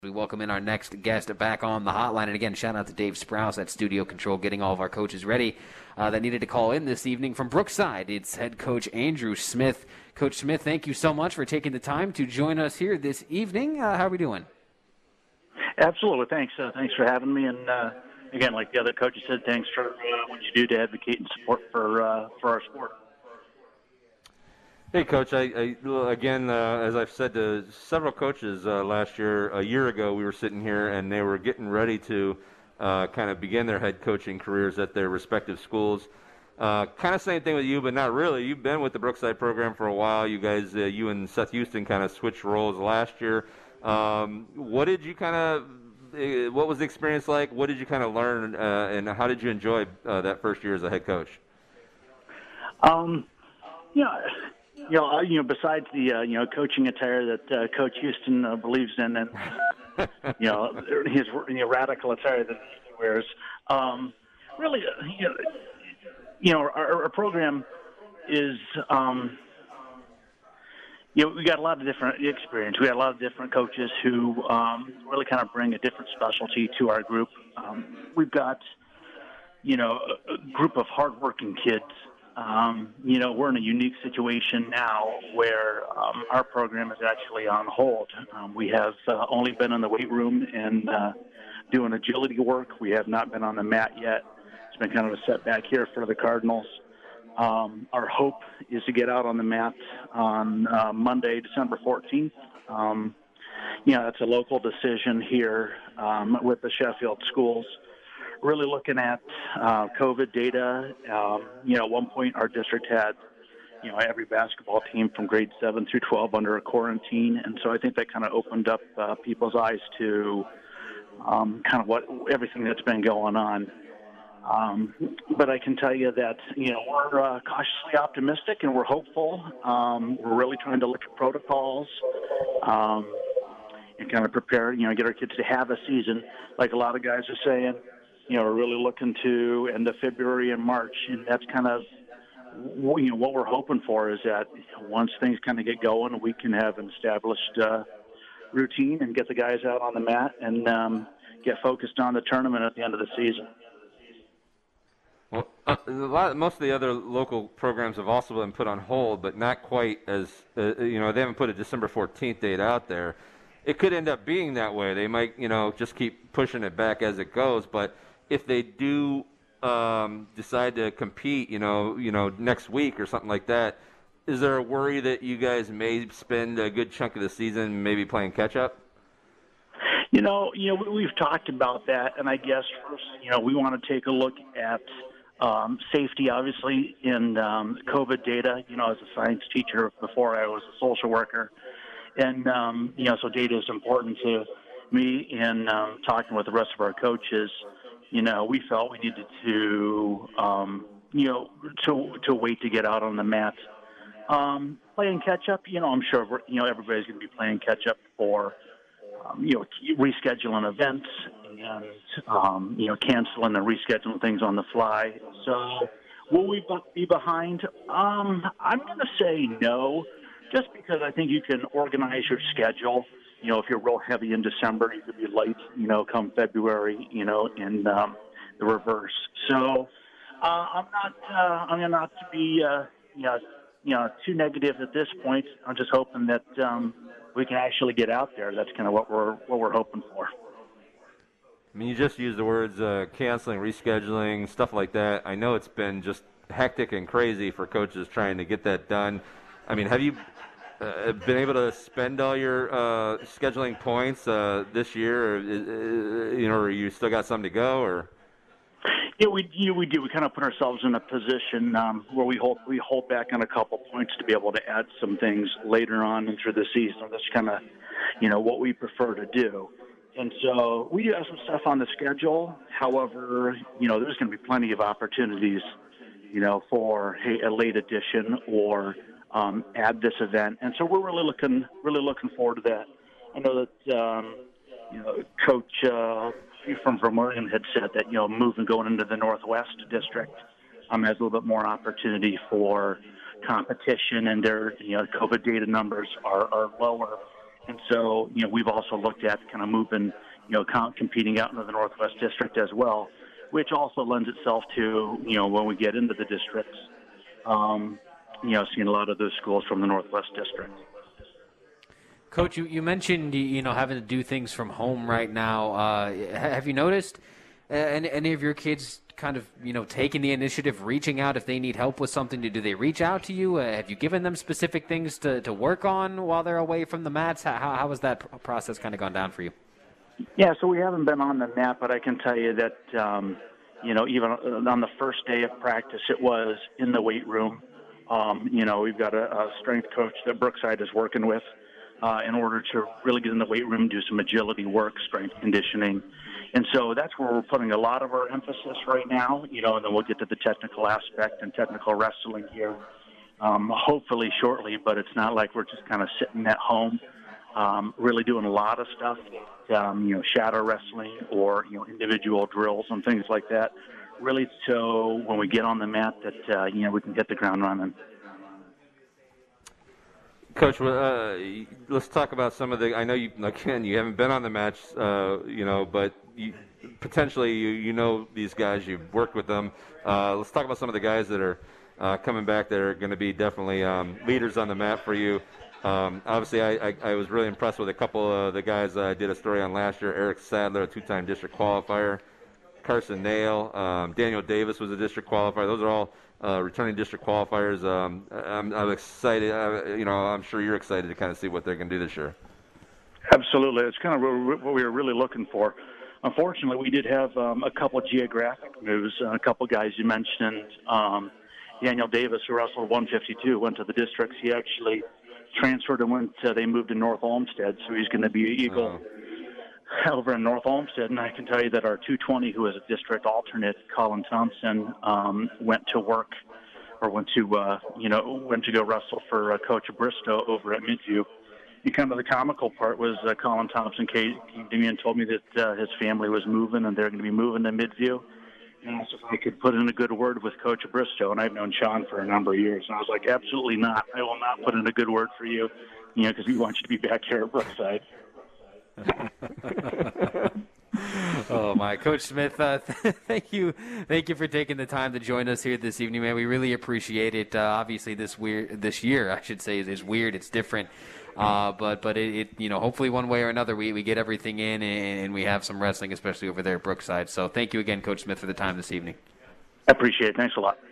We welcome in our next guest back on the hotline. And again, shout out to Dave Sprouse at Studio Control, getting all of our coaches ready that needed to call in this evening from Brookside. It's head coach Andrew Smith. Coach Smith, thank you so much for taking the time to join us here this evening. How are we doing? Absolutely. Thanks. Thanks for having me. And again, like the other coaches said, thanks for what you do to advocate and support for our sport. Hey, Coach. Again, as I've said to several coaches last year, a year ago, we were sitting here and they were getting ready to kind of begin their head coaching careers at their respective schools. Kind of same thing with you, but not really. You've been with the Brookside program for a while. You guys, you and Seth Houston kind of switched roles last year. What did you what was the experience like? What did you kind of learn, and how did you enjoy that first year as a head coach? Besides the coaching attire that Coach Houston believes in, and his radical attire that he wears, really, our program is. We got a lot of different experience. We got a lot of different coaches who really kind of bring a different specialty to our group. We've got, a group of hardworking kids. We're in a unique situation now where our program is actually on hold. We have only been in the weight room and doing agility work. We have not been on the mat yet. It's been kind of a setback here for the Cardinals. Our hope is to get out on the mat on Monday, December 14th. That's a local decision here with the Sheffield schools. Really looking at COVID data. At one point our district had, every basketball team from grade 7 through 12 under a quarantine. And so I think that kind of opened up people's eyes to kind of everything that's been going on. But I can tell you that, we're cautiously optimistic and we're hopeful. We're really trying to look at protocols and kind of prepare, get our kids to have a season. Like a lot of guys are saying, we're really looking to end of February and March. And that's kind of, what we're hoping for is that once things kind of get going, we can have an established routine and get the guys out on the mat and get focused on the tournament at the end of the season. Well, most of the other local programs have also been put on hold, but not quite as, they haven't put a December 14th date out there. It could end up being that way. They might, just keep pushing it back as it goes. But if they do decide to compete, next week or something like that, is there a worry that you guys may spend a good chunk of the season maybe playing catch-up? We've talked about that, and I guess first, we want to take a look at safety, obviously, in COVID data. As a science teacher before I was a social worker. And, so data is important to me in talking with the rest of our coaches. We felt we needed to, to wait to get out on the mat. Playing catch-up, I'm sure, everybody's going to be playing catch-up for, rescheduling events and, canceling and rescheduling things on the fly. So will we be behind? I'm going to say no. Just because I think you can organize your schedule. If you're real heavy in December, you could be light, come February, in the reverse. So I'm not to be, too negative at this point. I'm just hoping that we can actually get out there. That's kind of what we're hoping for. I mean, you just used the words canceling, rescheduling, stuff like that. I know it's been just hectic and crazy for coaches trying to get that done. I mean, have you been able to spend all your scheduling points this year, or you still got some to go, or? Yeah, we do. We kind of put ourselves in a position where we hold back on a couple points to be able to add some things later on and through the season. That's kind of, what we prefer to do. And so we do have some stuff on the schedule. However, there's going to be plenty of opportunities, for a late addition or add this event. And so we're really looking forward to that. I know that, Coach from Vermillion had said that, moving going into the Northwest District has a little bit more opportunity for competition, and their, COVID data numbers are lower. And so, we've also looked at kind of moving, competing out into the Northwest District as well, which also lends itself to, when we get into the districts, seeing a lot of those schools from the Northwest District. Coach, you mentioned having to do things from home right now. Have you noticed any of your kids kind of taking the initiative, reaching out if they need help with something? Do they reach out to you? Have you given them specific things to work on while they're away from the mats? How has that process kind of gone down for you? Yeah, so we haven't been on the mat, but I can tell you that even on the first day of practice, it was in the weight room. We've got a strength coach that Brookside is working with in order to really get in the weight room, do some agility work, strength conditioning. And so that's where we're putting a lot of our emphasis right now, and then we'll get to the technical aspect and technical wrestling here hopefully shortly, but it's not like we're just kind of sitting at home really doing a lot of stuff, shadow wrestling or, individual drills and things like that, really so when we get on the mat that, we can hit the ground running. Coach, let's talk about some of the. I know you haven't been on the match, but potentially you know these guys. You've worked with them. Let's talk about some of the guys that are coming back that are going to be definitely leaders on the mat for you. Obviously, I was really impressed with a couple of the guys I did a story on last year. Eric Sadler, a two-time district qualifier. Carson Nail, Daniel Davis was a district qualifier. Those are all returning district qualifiers. I'm excited. I'm sure you're excited to kind of see what they're going to do this year. Absolutely. It's kind of what we were really looking for. Unfortunately, we did have a couple geographic moves. A couple guys you mentioned, Daniel Davis, who wrestled 152, went to the districts. He actually transferred and they moved to North Olmsted, so he's going to be Eagle over in North Olmsted. And I can tell you that our 220, who is a district alternate, Colin Thompson, went to go wrestle for Coach Bristow over at Midview. And kind of the comical part was Colin Thompson came to me and told me that his family was moving and they're going to be moving to Midview. And I asked if I could put in a good word with Coach Bristow, and I've known Sean for a number of years. And I was like, absolutely not. I will not put in a good word for you, because we want you to be back here at Brookside. Oh my, Coach Smith, thank you for taking the time to join us here this evening, man. We really appreciate it. Obviously, this year, I should say, is weird. It's different, but it hopefully one way or another we get everything in and we have some wrestling, especially over there at Brookside. So thank you again, Coach Smith, for the time this evening. I appreciate it. Thanks a lot.